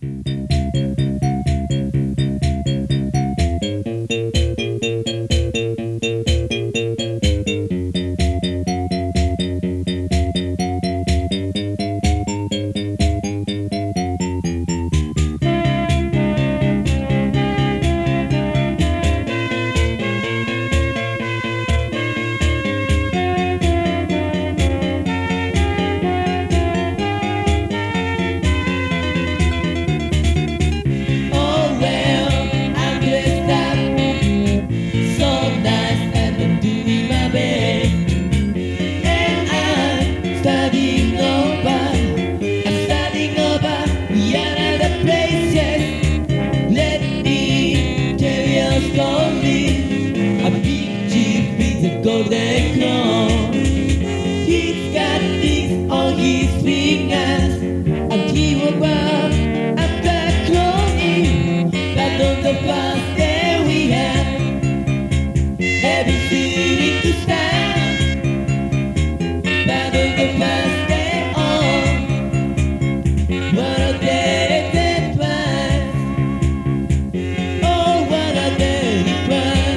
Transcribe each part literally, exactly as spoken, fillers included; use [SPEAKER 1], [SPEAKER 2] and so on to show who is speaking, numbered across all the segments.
[SPEAKER 1] Golden crown. He's got things on his fingers, and he will bow after cloning. But on the past that we have, every city to stand. But on the past day on, what a day that was. Oh, what a day it was.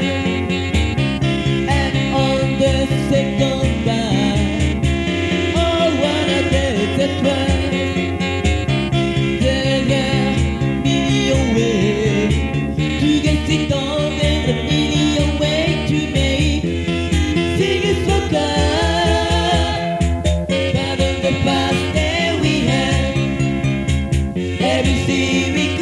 [SPEAKER 1] Second time, oh what a day that was. There are million ways to get it done, and a million ways to make things so good. But in the past that we had, every city